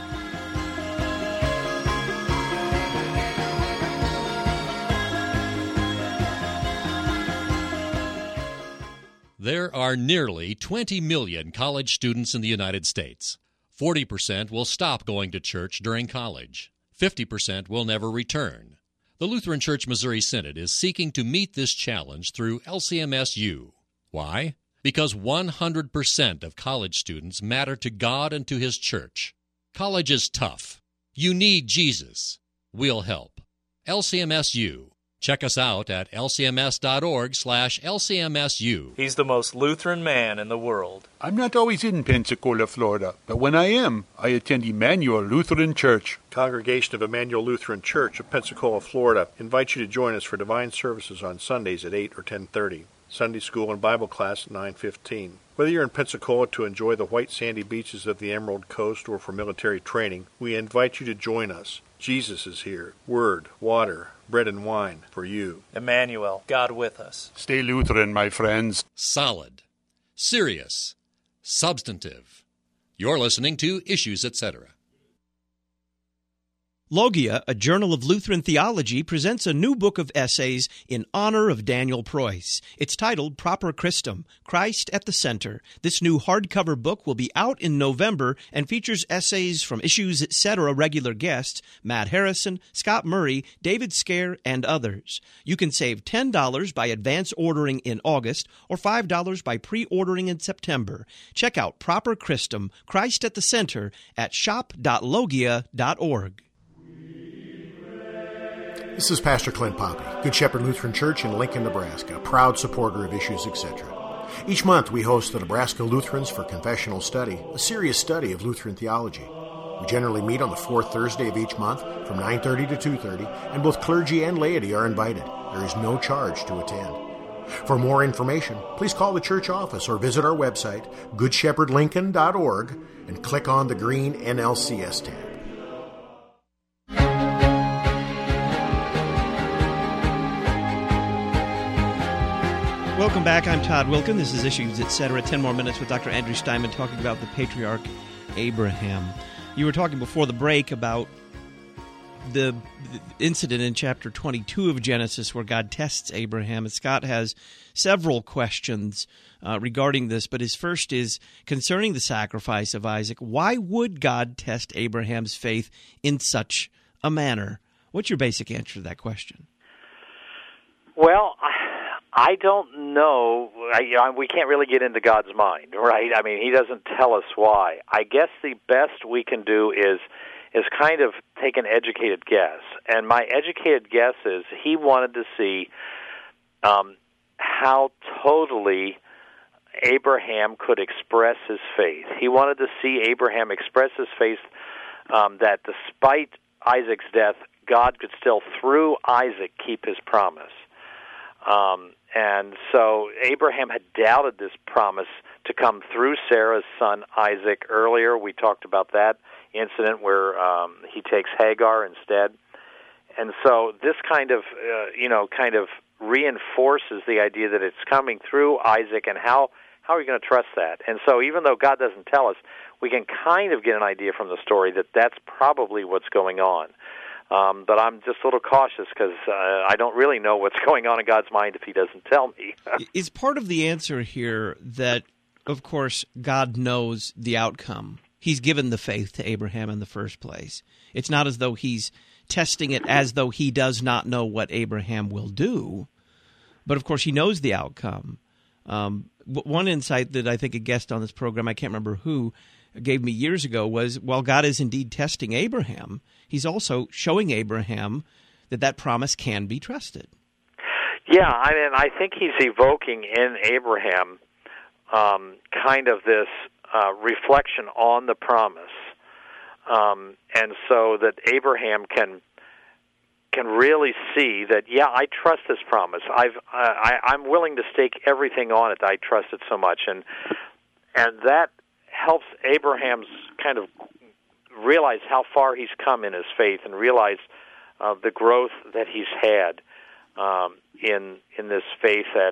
Speaker 11: There are nearly 20 million college students in the United States. 40% will stop going to church during college. 50% will never return. The Lutheran Church Missouri Synod is seeking to meet this challenge through LCMSU. Why? Because 100% of college students matter to God and to His church. College is tough. You need Jesus. We'll help. LCMSU. Check us out at lcms.org/LCMSU.
Speaker 15: He's the most Lutheran man in the world.
Speaker 16: I'm not always in Pensacola, Florida, but when I am, I attend Emmanuel Lutheran Church.
Speaker 17: Congregation of Emmanuel Lutheran Church of Pensacola, Florida, invites you to join us for divine services on Sundays at 8 or 10:30. Sunday school and Bible class at 9:15. Whether you're in Pensacola to enjoy the white sandy beaches of the Emerald Coast or for military training, we invite you to join us. Jesus is here. Word, water, bread and wine for you.
Speaker 15: Emmanuel, God with us.
Speaker 16: Stay Lutheran, my friends.
Speaker 11: Solid. Serious. Substantive. You're listening to Issues, Etc.
Speaker 1: Logia, a journal of Lutheran theology, presents a new book of essays in honor of Daniel Preuss. It's titled Proper Christum, Christ at the Center. This new hardcover book will be out in November and features essays from Issues, Etc. regular guests, Matt Harrison, Scott Murray, David Scare, and others. You can save $10 by advance ordering in August or $5 by pre-ordering in September. Check out Proper Christum, Christ at the Center at shop.logia.org.
Speaker 18: This is Pastor Clint Poppy, Good Shepherd Lutheran Church in Lincoln, Nebraska, a proud supporter of Issues, Etc. Each month we host the Nebraska Lutherans for Confessional Study, a serious study of Lutheran theology. We generally meet on the fourth Thursday of each month from 9:30 to 2:30, and both clergy and laity are invited. There is no charge to attend. For more information, please call the church office or visit our website, goodshepherdlincoln.org, and click on the green NLCS tab.
Speaker 1: Welcome back. I'm Todd Wilken. This is Issues, Etc. 10 more minutes with Dr. Andrew Steinman talking about the patriarch Abraham. You were talking before the break about the incident in chapter 22 of Genesis where God tests Abraham. And Scott has several questions regarding this, but his first is concerning the sacrifice of Isaac. Why would God test Abraham's faith in such a manner? What's your basic answer to that question?
Speaker 8: Well, I don't know. We can't really get into God's mind, right? I mean, He doesn't tell us why. I guess the best we can do is is kind of take an educated guess. And my educated guess is he wanted to see how totally Abraham could express his faith. He wanted to see Abraham express his faith that despite Isaac's death, God could still, through Isaac, keep his promise. And so Abraham had doubted this promise to come through Sarah's son Isaac earlier. We talked about that incident where he takes Hagar instead. And so this kind of reinforces the idea that it's coming through Isaac, and how are you going to trust that? And so even though God doesn't tell us, we can kind of get an idea from the story that that's probably what's going on. But I'm just a little cautious because I don't really know what's going on in God's mind if he doesn't tell me.
Speaker 1: Is part of the answer here that, of course, God knows the outcome? He's given the faith to Abraham in the first place. It's not as though he's testing it as though he does not know what Abraham will do. But, of course, he knows the outcome. One insight that I think a guest on this program, I can't remember who, gave me years ago was, while God is indeed testing Abraham, he's also showing Abraham that promise can be trusted.
Speaker 8: Yeah, I mean, I think he's evoking in Abraham kind of this reflection on the promise, and so that Abraham can really see that, yeah, I trust this promise. I'm willing to stake everything on it. I trust it so much, and that helps Abraham's kind of realize how far he's come in his faith and realize the growth that he's had in this faith that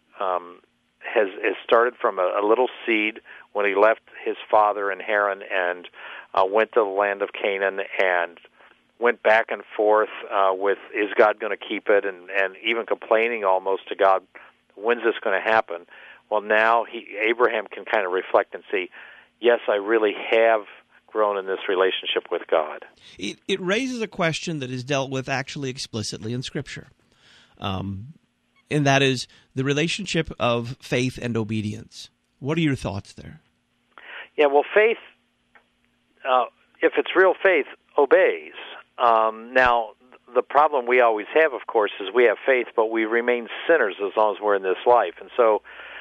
Speaker 8: has started from a little seed when he left his father in Haran and went to the land of Canaan and went back and forth with, is God going to keep it, and even complaining almost to God, when's this going to happen? Well, now Abraham can kind of reflect and see, yes, I really have grown in this relationship with God.
Speaker 1: It raises a question that is dealt with actually explicitly in Scripture, and that is the relationship of faith and obedience. What are your thoughts there?
Speaker 8: Yeah, well, faith, if it's real faith, obeys. Now, the problem we always have, of course, is we have faith, but we remain sinners as long as we're in this life. And so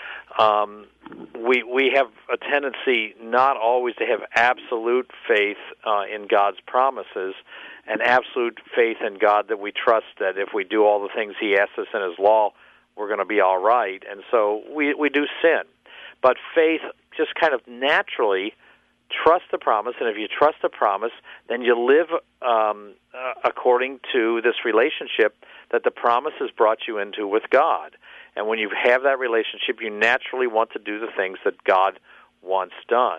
Speaker 8: we have a tendency not always to have absolute faith in God's promises and absolute faith in God that we trust that if we do all the things he asks us in his law, we're going to be all right. And so we do sin. But faith just kind of naturally trust the promise, and if you trust the promise, then you live according to this relationship that the promise has brought you into with God. And when you have that relationship, you naturally want to do the things that God wants done.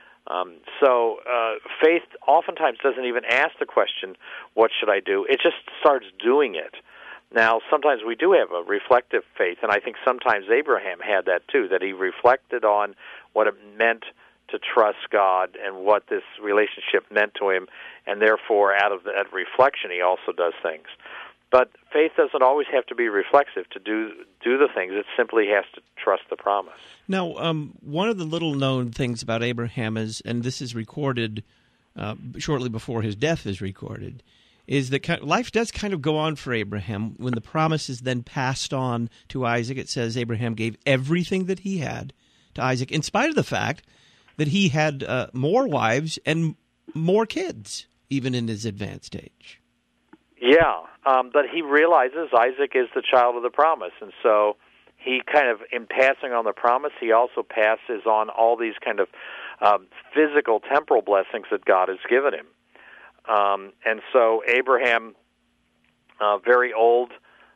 Speaker 8: So faith oftentimes doesn't even ask the question, what should I do? It just starts doing it. Now, sometimes we do have a reflective faith, and I think sometimes Abraham had that too, that he reflected on what it meant to trust God and what this relationship meant to him, and therefore out of that reflection he also does things. But faith doesn't always have to be reflexive to do the things. It simply has to trust the promise.
Speaker 1: Now, one of the little-known things about Abraham is, and this is recorded shortly before his death is recorded, is that life does kind of go on for Abraham. When the promise is then passed on to Isaac, it says Abraham gave everything that he had to Isaac, in spite of the fact that he had more wives and more kids, even in his advanced age.
Speaker 8: Yeah, but he realizes Isaac is the child of the promise, and so he kind of, in passing on the promise, he also passes on all these kind of physical, temporal blessings that God has given him. And so Abraham, very old,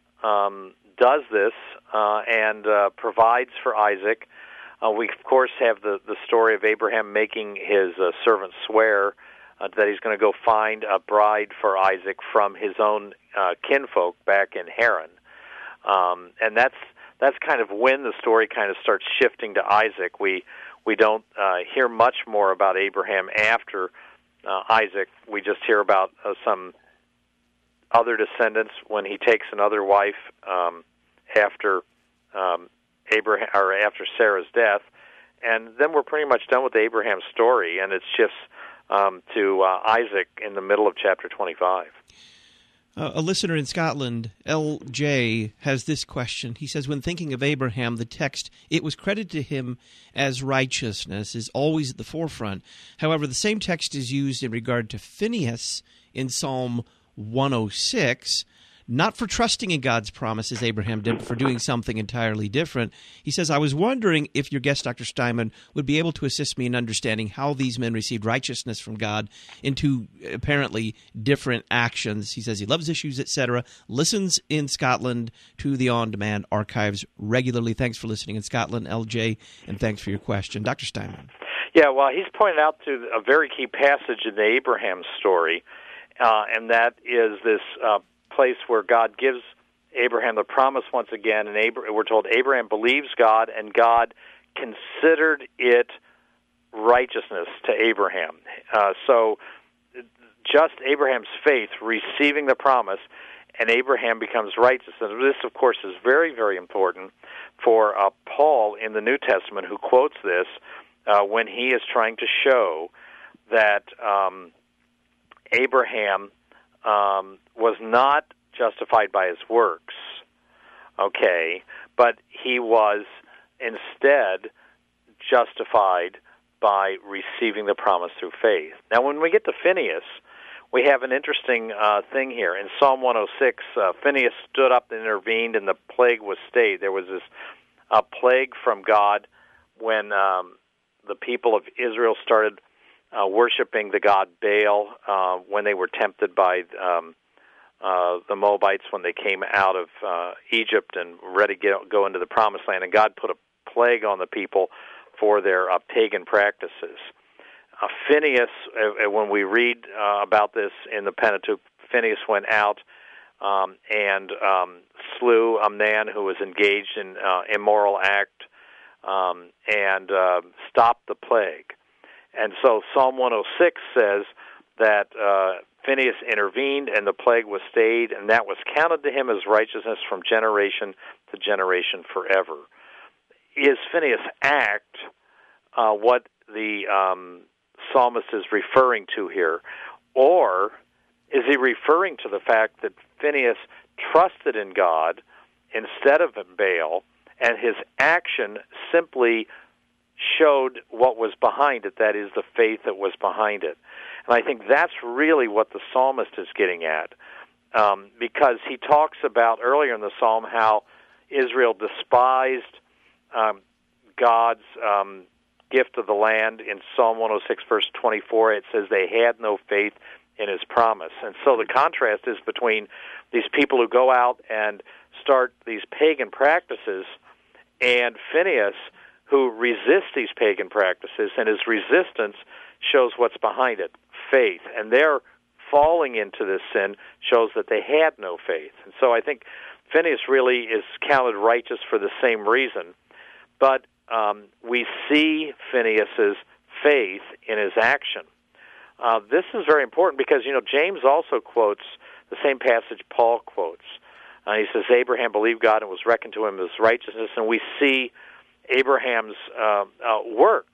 Speaker 8: does this and provides for Isaac. We, of course, have the story of Abraham making his servant swear that he's going to go find a bride for Isaac from his own kinfolk back in Haran. And that's kind of when the story kind of starts shifting to Isaac. We don't hear much more about Abraham after Isaac. We just hear about some other descendants when he takes another wife after Abraham, or after Sarah's death, and then we're pretty much done with Abraham's story, and it's just to Isaac in the middle of chapter 25.
Speaker 1: A listener in Scotland, L.J., has this question. He says, when thinking of Abraham, the text, "it was credited to him as righteousness," is always at the forefront. However, the same text is used in regard to Phinehas in Psalm 106, not for trusting in God's promises, Abraham did, but for doing something entirely different. He says, I was wondering if your guest, Dr. Steinman, would be able to assist me in understanding how these men received righteousness from God into apparently different actions. He says he loves issues, etc., listens in Scotland to the on-demand archives regularly. Thanks for listening in Scotland, LJ, and thanks for your question. Dr. Steinman.
Speaker 8: Yeah, well, he's pointed out to a very key passage in the Abraham story, and that is this place where God gives Abraham the promise once again, and we're told Abraham believes God, and God considered it righteousness to Abraham. So just Abraham's faith receiving the promise, and Abraham becomes righteous. And this, of course, is very, very important for Paul in the New Testament, who quotes this when he is trying to show that Abraham was not justified by his works, okay, but he was instead justified by receiving the promise through faith. Now, when we get to Phinehas, we have an interesting thing here. In Psalm 106, Phinehas stood up and intervened, and the plague was stayed. There was this plague from God when the people of Israel started worshiping the god Baal when they were tempted by the Moabites when they came out of Egypt and ready to go into the Promised Land. And God put a plague on the people for their pagan practices. Phinehas, when we read about this in the Pentateuch, Phinehas went out and slew a man who was engaged in immoral act and stopped the plague. And so Psalm 106 says that Phinehas intervened and the plague was stayed, and that was counted to him as righteousness from generation to generation forever. Is Phinehas' act what the psalmist is referring to here? Or is he referring to the fact that Phinehas trusted in God instead of in Baal, and his action simply showed what was behind it, that is, the faith that was behind it? And I think that's really what the psalmist is getting at, because he talks about earlier in the psalm how Israel despised God's gift of the land. In Psalm 106, verse 24, it says they had no faith in his promise. And so the contrast is between these people who go out and start these pagan practices and Phinehas, who resists these pagan practices, and his resistance shows what's behind it, faith. And their falling into this sin shows that they had no faith. And so I think Phinehas really is counted righteous for the same reason. But we see Phinehas's faith in his action. This is very important because, James also quotes the same passage Paul quotes. He says, Abraham believed God and was reckoned to him as righteousness, and we see Abraham's works.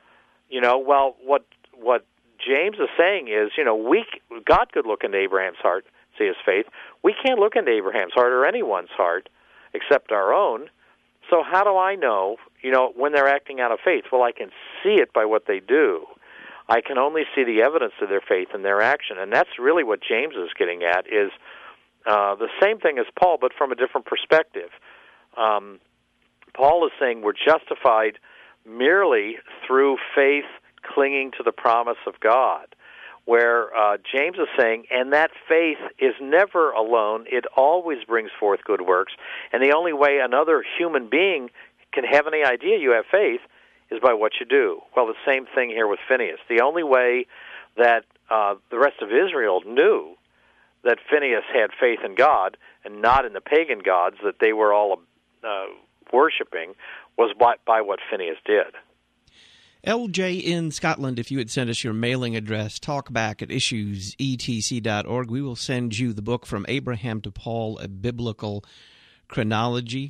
Speaker 8: What James is saying is, God could look into Abraham's heart, see his faith. We can't look into Abraham's heart or anyone's heart except our own. So how do I know, when they're acting out of faith? Well, I can see it by what they do. I can only see the evidence of their faith in their action. And that's really what James is getting at, is the same thing as Paul, but from a different perspective. Paul is saying we're justified merely through faith clinging to the promise of God, where James is saying, and that faith is never alone. It always brings forth good works. And the only way another human being can have any idea you have faith is by what you do. Well, the same thing here with Phinehas. The only way that the rest of Israel knew that Phinehas had faith in God and not in the pagan gods that they were all worshiping was by what Phinehas did.
Speaker 1: LJ in Scotland, if you would send us your mailing address, talkback@issuesetc.org. We will send you the book From Abraham to Paul, A Biblical Chronology.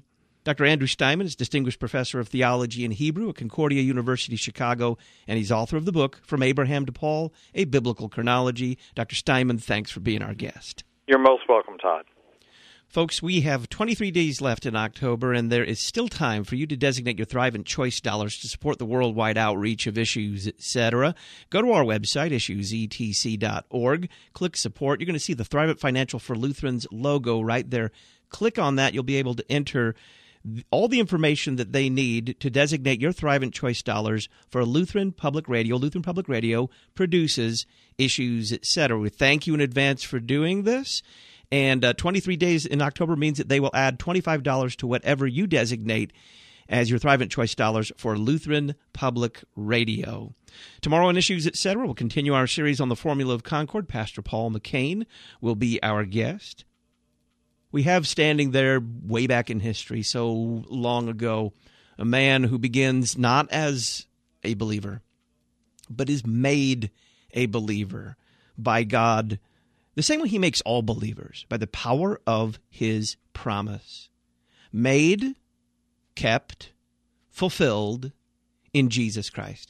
Speaker 1: Dr. Andrew Steinman is Distinguished Professor of Theology and Hebrew at Concordia University, Chicago, and he's author of the book, From Abraham to Paul, A Biblical Chronology. Dr. Steinman, thanks for being our guest.
Speaker 8: You're most welcome, Todd.
Speaker 1: Folks, we have 23 days left in October, and there is still time for you to designate your Thrivent Choice dollars to support the worldwide outreach of Issues, etc. Go to our website, issuesetc.org. Click Support. You're going to see the Thrivent Financial for Lutherans logo right there. Click on that. You'll be able to enter all the information that they need to designate your Thrivent Choice dollars for Lutheran Public Radio. Lutheran Public Radio produces Issues, etc. We thank you in advance for doing this. And 23 days in October means that they will add $25 to whatever you designate as your Thrivent Choice dollars for Lutheran Public Radio. Tomorrow on Issues, etc., we'll continue our series on the Formula of Concord. Pastor Paul McCain will be our guest. We have standing there way back in history, so long ago, a man who begins not as a believer, but is made a believer by God, the same way he makes all believers, by the power of his promise. Made, kept, fulfilled in Jesus Christ.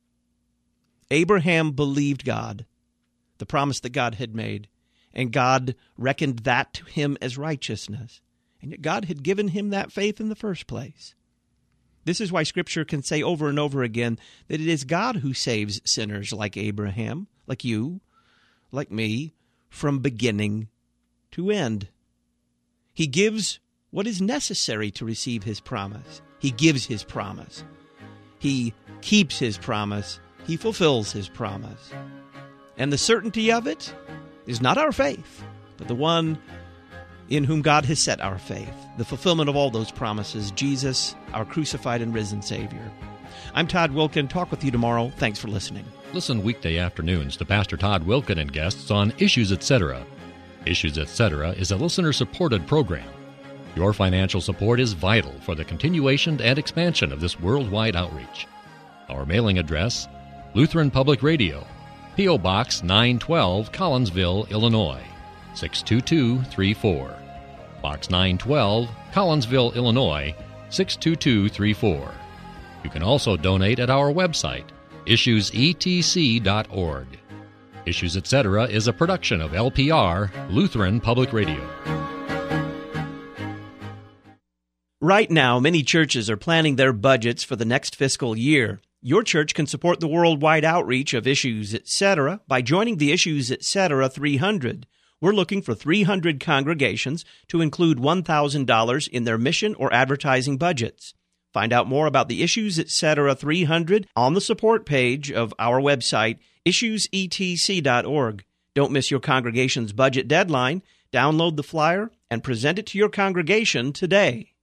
Speaker 1: Abraham believed God, the promise that God had made, and God reckoned that to him as righteousness. And yet God had given him that faith in the first place. This is why Scripture can say over and over again that it is God who saves sinners like Abraham, like you, like me, from beginning to end. He gives what is necessary to receive his promise. He gives his promise. He keeps his promise. He fulfills his promise. And the certainty of it is not our faith, but the one in whom God has set our faith, the fulfillment of all those promises, Jesus, our crucified and risen Savior. I'm Todd Wilken. Talk with you tomorrow. Thanks for listening.
Speaker 11: Listen weekday afternoons to Pastor Todd Wilken and guests on Issues, Etc. Issues, Etc. is a listener-supported program. Your financial support is vital for the continuation and expansion of this worldwide outreach. Our mailing address, Lutheran Public Radio, P.O. Box 912, Collinsville, Illinois, 62234. Box 912, Collinsville, Illinois, 62234. You can also donate at our website, issuesetc.org. Issues, Etc. is a production of LPR, Lutheran Public Radio.
Speaker 1: Right now, many churches are planning their budgets for the next fiscal year. Your church can support the worldwide outreach of Issues, Etc. by joining the Issues, Etc. 300. We're looking for 300 congregations to include $1,000 in their mission or advertising budgets. Find out more about the Issues, Etc. 300 on the support page of our website, issuesetc.org. Don't miss your congregation's budget deadline. Download the flyer and present it to your congregation today.